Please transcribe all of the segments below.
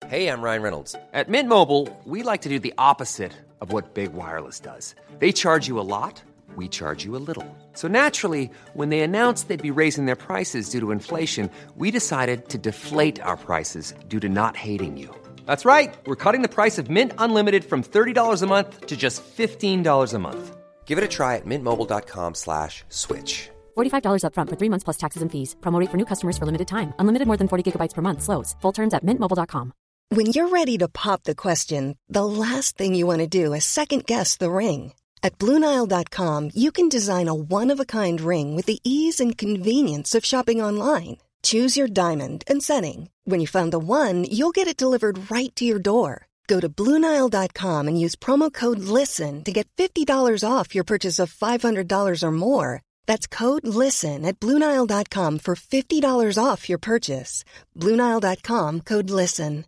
Hey, I'm Ryan Reynolds. At Mint Mobile, we like to do the opposite of what Big Wireless does. They charge you a lot, we charge you a little. So naturally, when they announced they'd be raising their prices due to inflation, we decided to deflate our prices due to not hating you. That's right. We're cutting the price of Mint Unlimited from $30 a month to just $15 a month. Give it a try at mintmobile.com/switch. $45 up front for 3 months plus taxes and fees. Promo rate for new customers for limited time. Unlimited more than 40 gigabytes per month. Slows full terms at mintmobile.com. When you're ready to pop the question, the last thing you want to do is second-guess the ring. At BlueNile.com, you can design a one-of-a-kind ring with the ease and convenience of shopping online. Choose your diamond and setting. When you find the one, you'll get it delivered right to your door. Go to BlueNile.com and use promo code LISTEN to get $50 off your purchase of $500 or more. That's code LISTEN at BlueNile.com for $50 off your purchase. BlueNile.com, code LISTEN.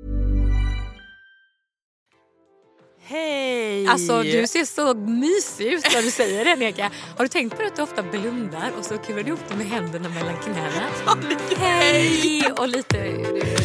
Hej! Alltså du ser så mysig ut när du säger det, Neka. Har du tänkt på att du ofta blundar och så kurar du ihop dem med händerna mellan knäna? Hej! Och lite...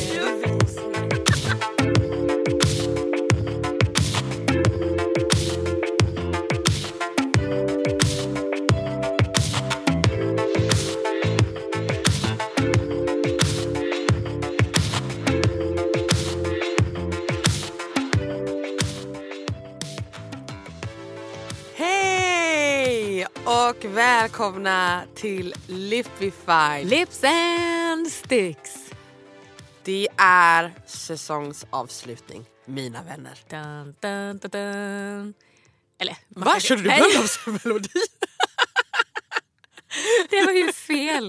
Och välkomna till Lipify Lips and Sticks. Det är säsongsavslutning, mina vänner. Dun, dun, dun, dun. Eller, vad körde du melodi? Det var ju fel.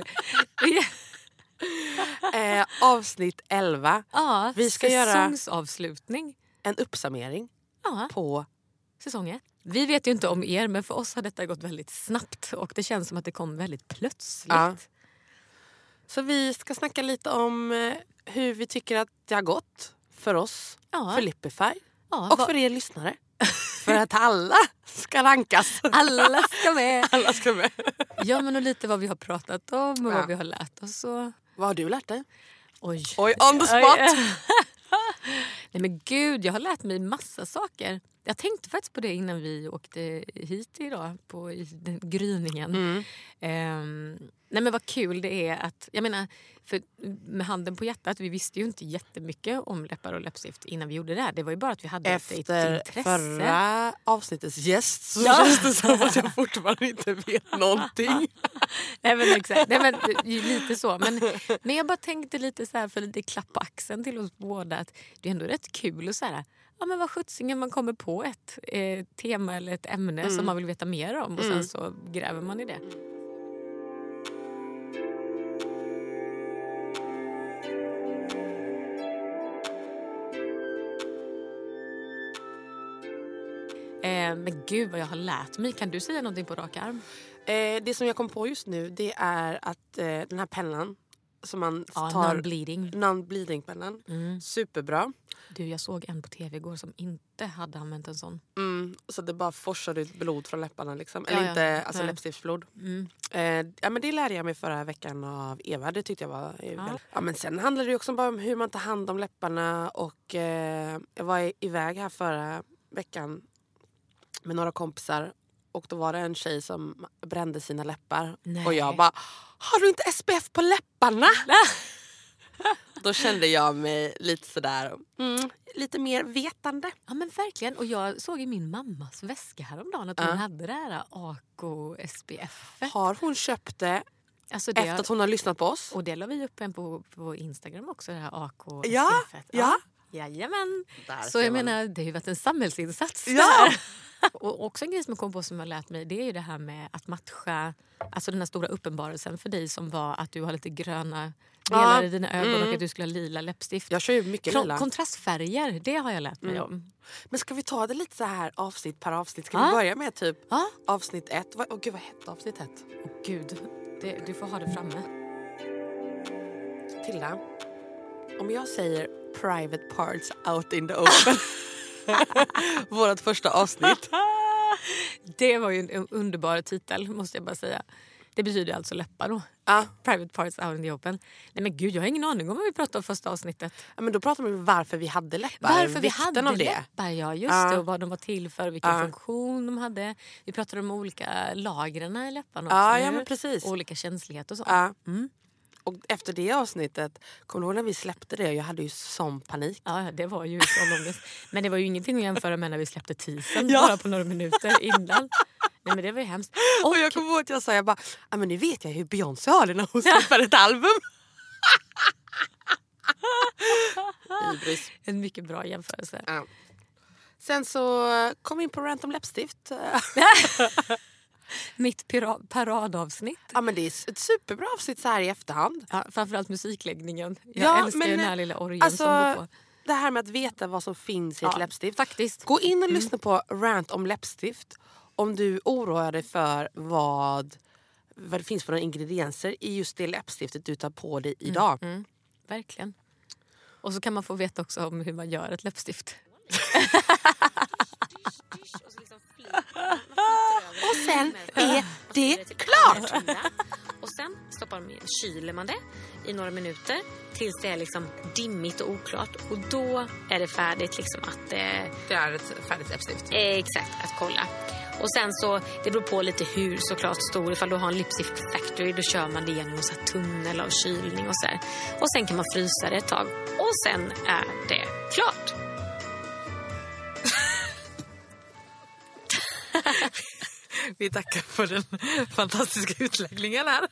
Avsnitt 11. Ja, vi ska göra säsongsavslutning. En uppsummering på säsongen. Vi vet ju inte om er, men för oss har detta gått väldigt snabbt. Och det känns som att det kom väldigt plötsligt. Ja. Så vi ska snacka lite om hur vi tycker att det har gått för oss. För Lipify. Och för er lyssnare. För att alla ska rankas. Alla ska med. Alla ska med. Ja, men och lite vad vi har pratat om och vad vi har lärt oss. Och... Vad har du lärt dig? Oj, on the spot. Nej men gud, jag har lärt mig massa saker. Jag tänkte faktiskt på det innan vi åkte hit idag i den gryningen. Nej men vad kul det är att, jag menar, för med handen på hjärtat, vi visste ju inte jättemycket om läppar och läppstift innan vi gjorde det här. Det var ju bara att vi hade ett intresse. Efter förra avsnittets gäst så känns det som att jag fortfarande inte vet någonting. Nej men exakt, nej, men lite så. Men jag bara tänkte lite så här, för lite klapp på axeln till oss båda, att det är ändå rätt kul och så här. Ja men vad sjuttsingen man kommer på ett tema eller ett ämne som man vill veta mer om och sen så gräver man i det. Men gud vad jag har lärt mig. Kan du säga någonting på rak arm? Det som jag kom på just nu, det är att den här pennan som man tar, non-bleeding pennan. Superbra. Du, jag såg en på tv igår som inte hade använt en sån. Så det bara forsade ut blod från läpparna liksom. Eller inte, alltså läppstiftsblod. Ja men det lärde jag mig förra veckan av Eva. Det tyckte jag var ja men sen handlar det ju också bara om hur man tar hand om läpparna. Och jag var iväg här förra veckan med några kompisar. Och då var det en tjej som brände sina läppar. Nej. Och jag bara, har du inte SPF på läpparna? Då kände jag mig lite sådär, lite mer vetande. Ja men verkligen, och jag såg i min mammas väska häromdagen att hon hade det här AK SPF. Har hon köpt det efter att hon har lyssnat på oss? Och det la vi upp en på Instagram också, det här AK SPF. Ja. Jajamän. Där så jag menar, det har ju varit en samhällsinsats där. Och också en grej som jag kom på som jag har lärt mig, det är ju det här med att matcha, alltså den här stora uppenbarelsen för dig som var att du har lite gröna delar i dina ögon och att du skulle ha lila läppstift. Jag kör ju mycket lila. Kontrastfärger, det har jag lärt mig om. Men ska vi ta det lite så här avsnitt per avsnitt? Ska vi börja med typ avsnitt 1? Gud, vad hette avsnitt 1? Gud, du får ha det framme. Tilda, om jag säger private parts out in the open. Vårat första avsnitt. Det var ju en underbar titel, måste jag bara säga. Det betyder alltså läppar då. Private parts out in the open. Nej men gud, jag har ingen aning om vad vi pratade om första avsnittet. Ja, men då pratade vi om varför vi hade läppar. Varför vi hade av det. läppar, ja just det. Och vad de var till för, vilken funktion de hade. Vi pratade om olika lagren i läpparna också. Ja, men precis. Och olika känslighet och så. Och efter det avsnittet, kommer du ihåg när vi släppte det? Jag hade ju sån panik. Ja, det var ju sån ångest. Men det var ju ingenting att jämföra med när vi släppte teasern bara på några minuter innan. Nej men det var ju hemskt. Och jag kommer ihåg att jag sa, men nu vet jag hur Beyoncé har det när hon släpper ett album. En mycket bra jämförelse. Ja. Sen så kom vi in på rant om läppstift. Mitt paradavsnitt. Ja men det är ett superbra avsnitt så här i efterhand. Ja, framförallt musikläggningen. Jag älskar den här lilla orgeln som går på. Det här med att veta vad som finns i ett läppstift. Faktiskt. Gå in och lyssna på rant om läppstift. Om du oroar dig för vad det finns för några ingredienser i just det läppstiftet du tar på dig idag. Verkligen. Och så kan man få veta också om hur man gör ett läppstift. Och sen är det klart. Och sen kyler man det i några minuter tills det är liksom dimmigt och oklart. Och då är det färdigt liksom att... det är ett färdigt läppstift. Exakt, att kolla. Och sen så, det beror på lite hur såklart stor. Ifall du har en lipstift factory, då kör man det genom en sån här tunnel av kylning och så här. Och sen kan man frysa det ett tag. Och sen är det klart. Vi tackar för den fantastiska utläggningen här.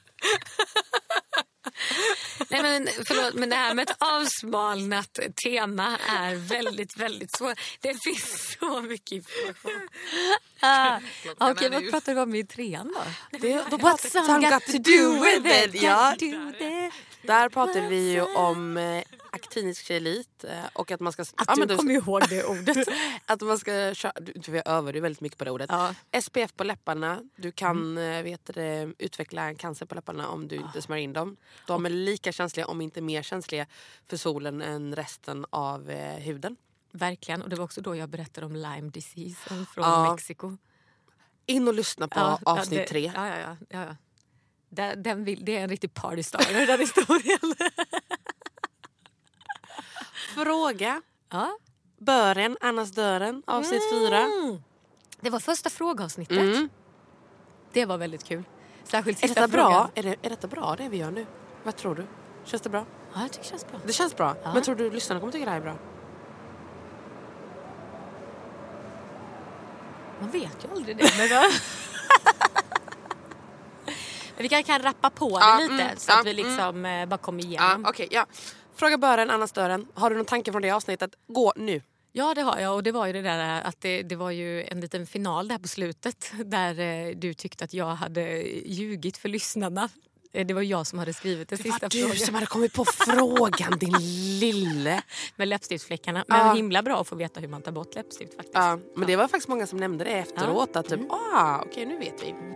Nej men förlåt, men det här med ett avsmalnat tema är väldigt, väldigt svårt. Det finns så mycket information. Okej, vad pratar vi om i trean då? What's some got to do with it? Ja. Där pratar vi ju om aktinisk kelit och att man ska... du kommer ihåg det ordet. Att man ska köra... Vi övar ju väldigt mycket på det ordet. Ja. SPF på läpparna. Du kan utveckla en cancer på läpparna om du inte smörjer in dem. De är lika känsliga, om inte mer känsliga, för solen än resten av huden. Verkligen, och det var också då jag berättade om Lyme disease från Mexiko. In och lyssna på avsnitt 3. Ja. Det är en riktig party starter, den historien. Fråga. Bören, annars dören. Avsnitt 4. Det var första frågeavsnittet. Det var väldigt kul. Särskilt sista är detta frågan. bra? Är detta bra det vi gör nu? Vad tror du? Känns det bra? Ja, jag tycker det känns bra. Det känns bra? Ja. Men tror du lyssnarna kommer tycka det här är bra? Man vet ju aldrig det. Men vi kan rappa på det lite så att vi liksom bara kommer igenom. Okej. Fråga bören, annars dörren. Har du någon tanke från det avsnittet? Gå nu. Ja, det har jag. Och det var ju det där att det var ju en liten final där på slutet där du tyckte att jag hade ljugit för lyssnarna. Det var jag som hade skrivit den sista frågan. Det var du som hade kommit på frågan, din lille. Med läppstiftsfläckarna. Men himla bra att få veta hur man tar bort läppstift faktiskt. Ja, men det var faktiskt många som nämnde det efteråt. Att typ, okej, nu vet vi.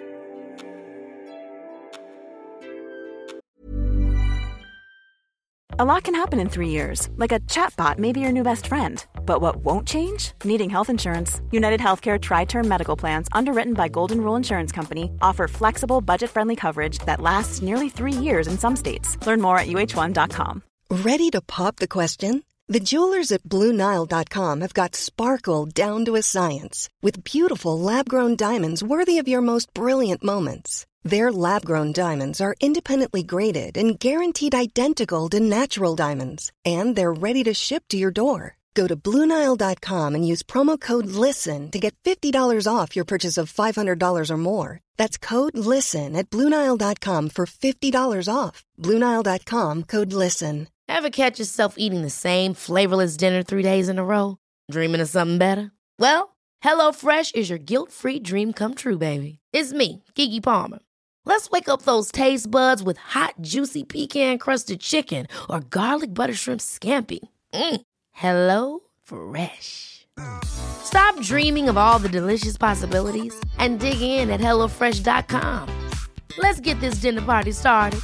A lot can happen in 3 years, like a chatbot may be your new best friend. But what won't change? Needing health insurance. United Healthcare Tri-Term Medical Plans, underwritten by Golden Rule Insurance Company, offer flexible, budget-friendly coverage that lasts nearly 3 years in some states. Learn more at uh1.com. Ready to pop the question? The jewelers at BlueNile.com have got sparkle down to a science with beautiful lab-grown diamonds worthy of your most brilliant moments. Their lab-grown diamonds are independently graded and guaranteed identical to natural diamonds. And they're ready to ship to your door. Go to BlueNile.com and use promo code LISTEN to get $50 off your purchase of $500 or more. That's code LISTEN at BlueNile.com for $50 off. BlueNile.com, code LISTEN. Ever catch yourself eating the same flavorless dinner 3 days in a row? Dreaming of something better? Well, HelloFresh is your guilt-free dream come true, baby. It's me, Keke Palmer. Let's wake up those taste buds with hot, juicy pecan-crusted chicken or garlic butter shrimp scampi. Hello Fresh. Stop dreaming of all the delicious possibilities and dig in at HelloFresh.com. Let's get this dinner party started.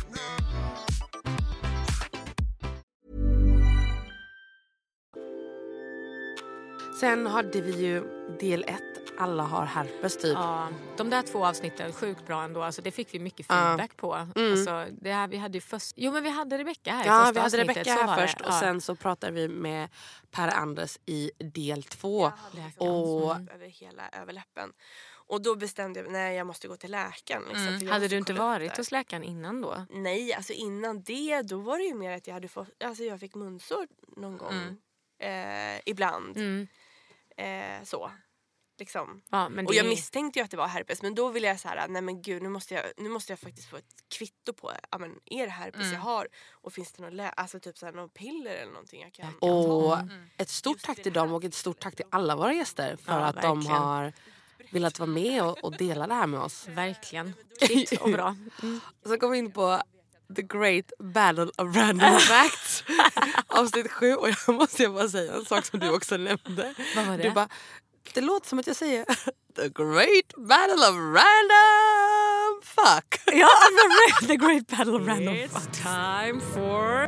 Sen hade vi ju del 1. Alla har herpes typ. Ja, de där 2 avsnitten sjukt bra ändå. Alltså, det fick vi mycket feedback på. Alltså, det här, vi hade ju först... Jo, men vi hade Rebecca här i Ja, första vi hade avsnittet. Rebecca här först. Och sen så pratade vi med Per-Anders i del 2. Och över hela överläppen. Och då bestämde jag, nej jag måste gå till läkaren. Liksom, för jag Hade måste du inte kolla upp varit där. hos läkaren innan då? Nej, alltså innan det då var det ju mer att jag hade fått, alltså jag fick munsår någon gång. Ibland. Så. Liksom. Ja, men Och jag misstänkte ju att det var herpes, men då ville jag så här, nej men gud, nu måste jag faktiskt få ett kvitto på, ja men är det herpes jag har, och finns det någon alltså typ så här någon piller eller någonting jag kan Och ett stort tack till dem och ett stort tack till alla våra gäster för att de verkligen. har velat vara med och dela det här med oss. Verkligen. Fritt och bra. Så kom vi in på The Great Battle of Random Facts avsnitt 7, och jag måste bara säga en sak som du också nämnde. Vad var det? Du bara, det låter som att jag säger The Great Battle of Random Fuck. Ja, the great battle of random. It's time for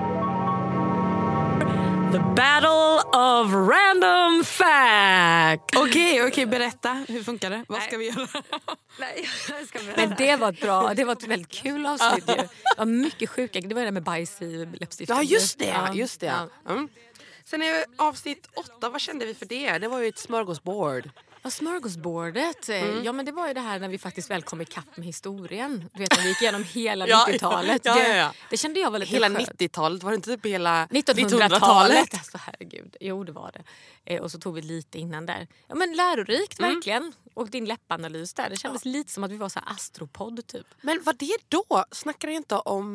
the battle of random fact. Okej, berätta. Hur funkar det? Vad ska vi göra? Nej, jag ska Men det var ett väldigt kul avsnitt ju. Det var mycket sjuka. Det var det där med bajs i läppstiften. Ja, just det. Ja. Mm. Sen är avsnitt 8, vad kände vi för det? Det var ju ett smörgåsbord. Ja, smörgåsbordet. Ja, men det var ju det här när vi faktiskt väl kom ikapp med historien. Du vet, när vi gick igenom hela 90-talet. Ja. Det kände jag var lite Hela skönt. 90-talet, var det inte typ hela 1900-talet. Alltså, herregud. Jo, det var det. Och så tog vi lite innan där. Ja, men lärorikt, verkligen. Och din läppanalys där. Det kändes lite som att vi var så här astropodd, typ. Men vad det då? Snackar jag inte om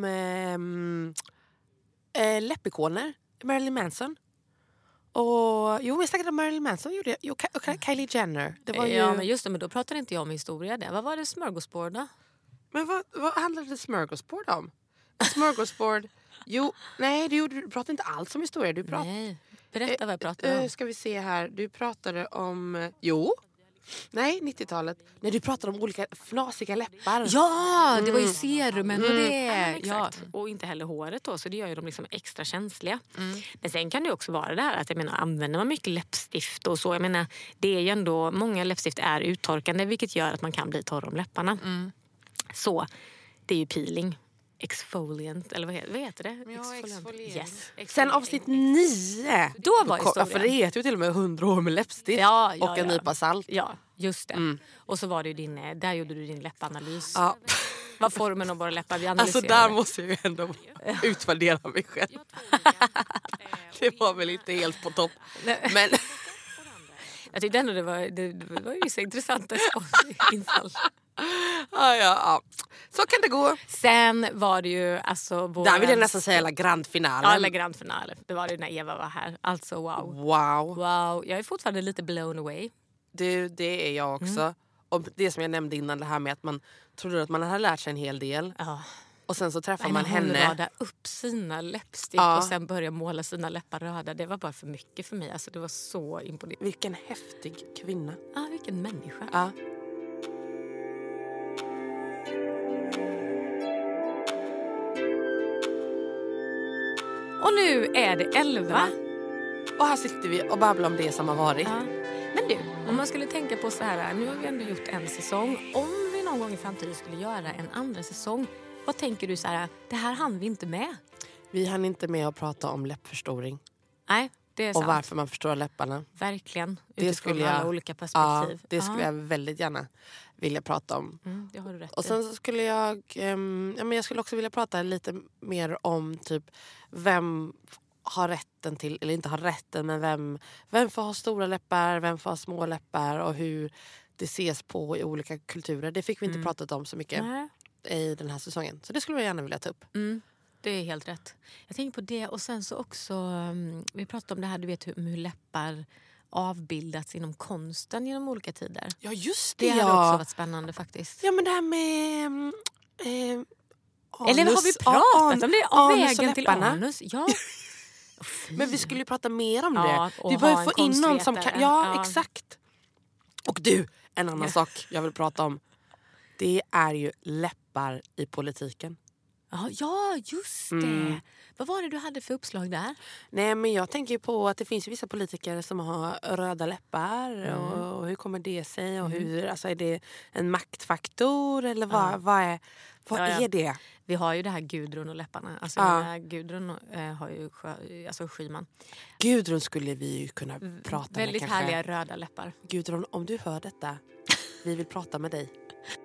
läppikoner? Marilyn Manson? Och jag snackade om Marilyn Manson gjorde jag. Och Kylie Jenner. Det var ju... Ja, men just det, men då pratade inte jag om historia där. Vad var det smörgåsbord då? Men vad handlade smörgåsbord om? Smörgåsbord... du pratade inte alls om historia. Du pratade... Nej, berätta vad jag pratade om. Ska vi se här. Du pratade om... Nej, 90-talet. Nej, du pratade om olika fnasiga läppar. Ja, det var ju serumen och det. Ja, och inte heller håret då, så det gör ju dem liksom extra känsliga. Men sen kan det också vara det här att jag menar, använder man mycket läppstift och så, jag menar, det är ju ändå, många läppstift är uttorkande, vilket gör att man kan bli torr om läpparna. Så det är ju peeling. Exfoliant, eller vad heter det? Ja, exfoliering. Yes. Sen avsnitt 9. Då var historien. För det heter ju till och med 100 år med läppstift och en nypa salt. Ja, just det. Och så var det ju där gjorde du din läppanalys. Ja. Vad formen av våra läppar vi Alltså analyserade. där måste jag ju ändå utvärdera mig själv. Det var väl inte helt på topp. Men jag tyckte ändå det var ju så intressanta infall. ja. Så kan det gå. Sen var det ju alltså Där vill jag nästan säga la grand finalen. alla grand finale. Det var det när Eva var här. Alltså wow. Wow. Jag är fortfarande lite blown away. Det är jag också. Och det som jag nämnde innan, det här med att man trodde att man hade lärt sig en hel del. Ja. Och sen så träffar man Hon henne. radade upp sina läppstift och sen började måla sina läppar röda. Det var bara för mycket för mig. Alltså, det var så imponerande. Vilken häftig kvinna. Ja, vilken människa. Ja. Och nu är det 11. Och här sitter vi och babblar om det som har varit. Ja. Men du, om man skulle tänka på så här, nu har vi ändå gjort en säsong. Om vi någon gång i framtiden skulle göra en andra säsong, vad tänker du så här, det här hann vi inte med? Vi hann inte med att prata om läppförstoring. Nej, det är Och sant. varför man förstorar läpparna. Verkligen, Det utifrån skulle jag, alla olika perspektiv. det skulle jag väldigt gärna vilja prata om. Det har du rätt Och i. sen så skulle jag skulle också vilja prata lite mer om typ vem har rätten till, eller inte har rätten, men vem får ha stora läppar, vem får ha små läppar och hur det ses på i olika kulturer. Det fick vi inte pratat om så mycket i den här säsongen. Så det skulle jag gärna vilja ta upp. Det är helt rätt. Jag tänker på det, och sen så också, vi pratade om det här, du vet hur läppar avbildats inom konsten genom olika tider. Ja, just det. Det hade också varit spännande faktiskt. Ja, men det här med anus. Eller har vi pratat om det? Av anus vägen och till läpparna. anus? Ja. Men vi skulle ju prata mer om Ja, det. och Vi ha behöver en få in någon som konstvetare. kan... Ja, Ja. exakt. Och du, en annan sak jag vill prata om. Det är ju läppar i politiken. Ja, just det. Vad var det du hade för uppslag där? Nej, men jag tänker ju på att det finns ju vissa politiker som har röda läppar. Och hur kommer det sig? Och hur, alltså, är det en maktfaktor? Eller vad är det? Vi har ju det här Gudrun och läpparna. Alltså Gudrun har ju Schyman. Gudrun skulle vi ju kunna prata med. Väldigt härliga röda läppar. Gudrun, om du hör detta, vi vill prata med dig.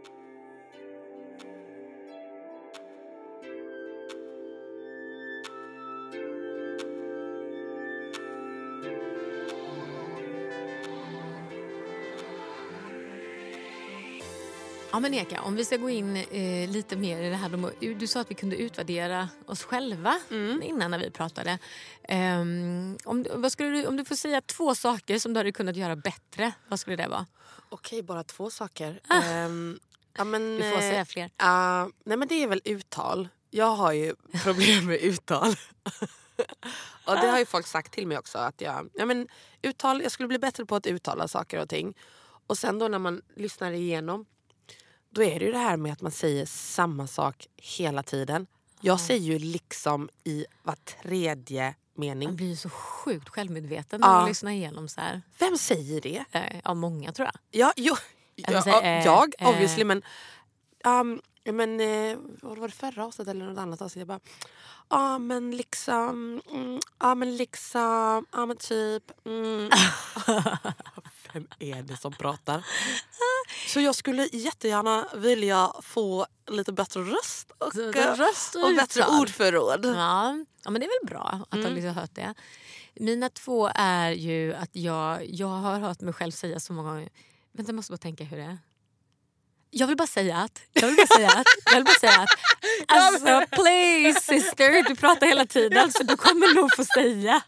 Ja, men Eka, om vi ska gå in lite mer i det här. Du sa att vi kunde utvärdera oss själva innan när vi pratade. Om du får säga 2 saker som du hade kunnat göra bättre, vad skulle det vara? Okej, bara 2 saker. Du får säga fler. Nej, men det är väl uttal. Jag har ju problem med uttal. Och det har ju folk sagt till mig också. Att jag skulle bli bättre på att uttala saker och ting. Och sen då när man lyssnar igenom, då är det ju det här med att man säger samma sak hela tiden. Jag säger ju liksom i var 3:e mening. Man blir ju så sjukt självmedveten när man lyssnar igenom så här. Vem säger det? Ja, många tror jag. Jag obviously, men vad var det förra avsnittet eller något annat avsnitt? Jag bara, men typ. Vem är det som pratar? Så jag skulle jättegärna vilja få lite bättre röst och bättre ordförråd. Ja, men det är väl bra att ha liksom hört det. Mina 2 är ju att jag har hört mig själv säga så många gånger. Vänta, jag måste bara tänka hur det är. Jag vill bara säga att alltså, please sister, du pratar hela tiden så du kommer nog få säga.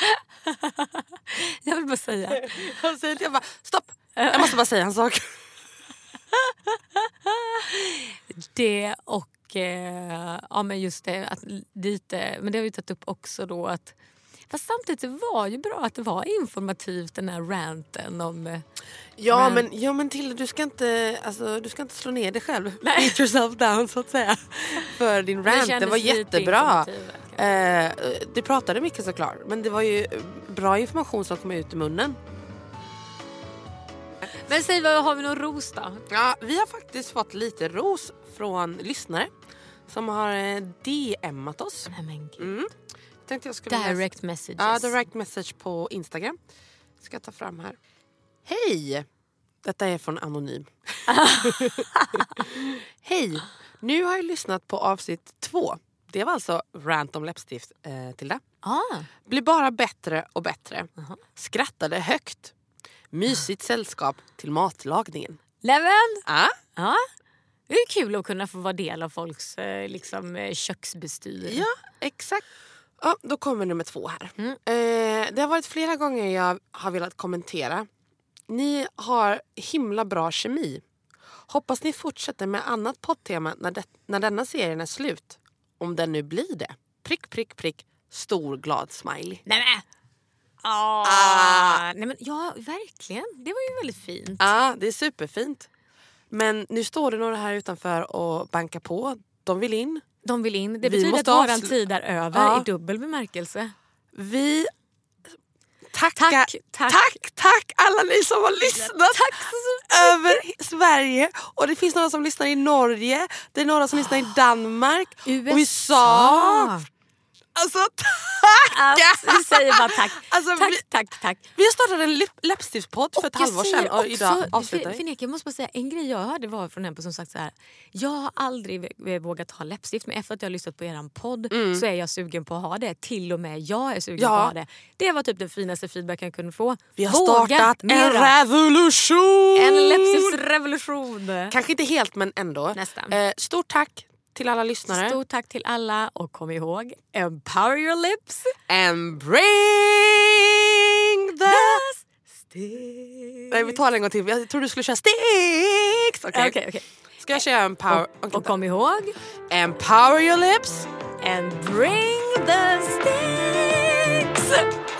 Jag vill bara säga. Jag bara, stopp, jag måste bara säga en sak. Det och men just det att lite, men det har vi tagit upp också då att fast samtidigt det var ju bra att det var informativt den här ranten om men till du ska inte slå ner dig själv. Beat yourself down så att säga. För din rant, det var jättebra. Du pratade mycket såklart, men det var ju bra information som kom ut i munnen. Men säg, vad har vi någon ros då? Ja, vi har faktiskt fått lite ros från lyssnare som har DMat oss. Nej men gud. Tänkte jag skulle direct messages. Ja, direct message på Instagram. Ska jag ta fram här. Hej! Detta är från Anonym. Hej! Nu har jag lyssnat på avsnitt 2. Det var alltså rant om läppstift till det. Blir bara bättre och bättre. Skrattade högt. Mysigt sällskap till matlagningen. Leven? Ja. Det är kul att kunna få vara del av folks köksbestyr. Ja, exakt. Ja, då kommer nummer 2 här. Det har varit flera gånger jag har velat kommentera. Ni har himla bra kemi. Hoppas ni fortsätter med annat poddtema när denna serien är slut. Om den nu blir det. Prick, prick, prick. Stor glad smiley. Nej men ja, verkligen. Det var ju väldigt fint. Ja, det är superfint. Men nu står det några här utanför och bankar på. De vill in. Det betyder att våran tid är över i dubbel bemärkelse. Vi tack alla ni som har lyssnat över Sverige. Och det finns några som lyssnar i Norge. Det är några som lyssnar i Danmark. USA. Alltså tack! Vi säger bara tack. Alltså, tack. Vi har startat en läppstiftspodd för ett halvår sedan. Och idag avslutar vi. Jag måste bara säga, en grej jag hörde var från en person som sagt så här. Jag har aldrig vågat ha läppstift, men efter att jag har lyssnat på eran podd så är jag sugen på att ha det. Till och med jag är sugen på att ha det. Det var typ den finaste feedback jag kunde få. Vi har startat en revolution! En läppstiftsrevolution. Kanske inte helt, men ändå. Nästan. Stort tack till alla lyssnare. Stort tack till alla och kom ihåg, empower your lips and bring the sticks. Nej, vi tar det en gång till. Jag tror du skulle köra sticks. Okej. Ska jag köra empower? Och kom ihåg, empower your lips and bring the sticks.